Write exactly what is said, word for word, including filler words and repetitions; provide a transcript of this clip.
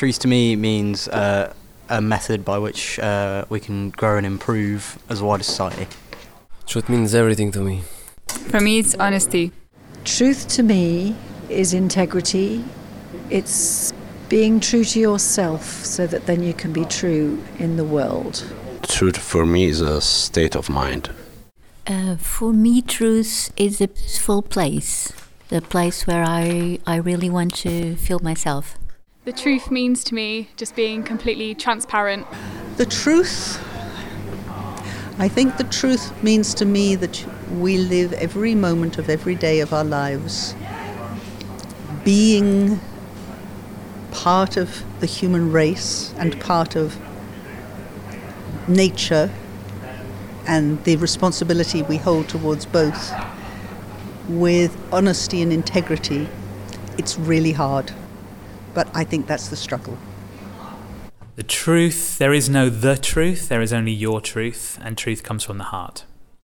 Truth to me means uh, a method by which uh, we can grow and improve as a wider society. Truth means everything to me. For me, it's honesty. Truth to me is integrity. It's being true to yourself so that then you can be true in the world. Truth for me is a state of mind. Uh, for me, truth is a peaceful place, the place where I, I really want to feel myself. The truth means to me just being completely transparent. The truth, I think the truth means to me that we live every moment of every day of our lives being part of the human race and part of nature, and the responsibility we hold towards both with honesty and integrity. It's really hard, but I think that's the struggle. The truth, there is no the truth, there is only your truth, and truth comes from the heart.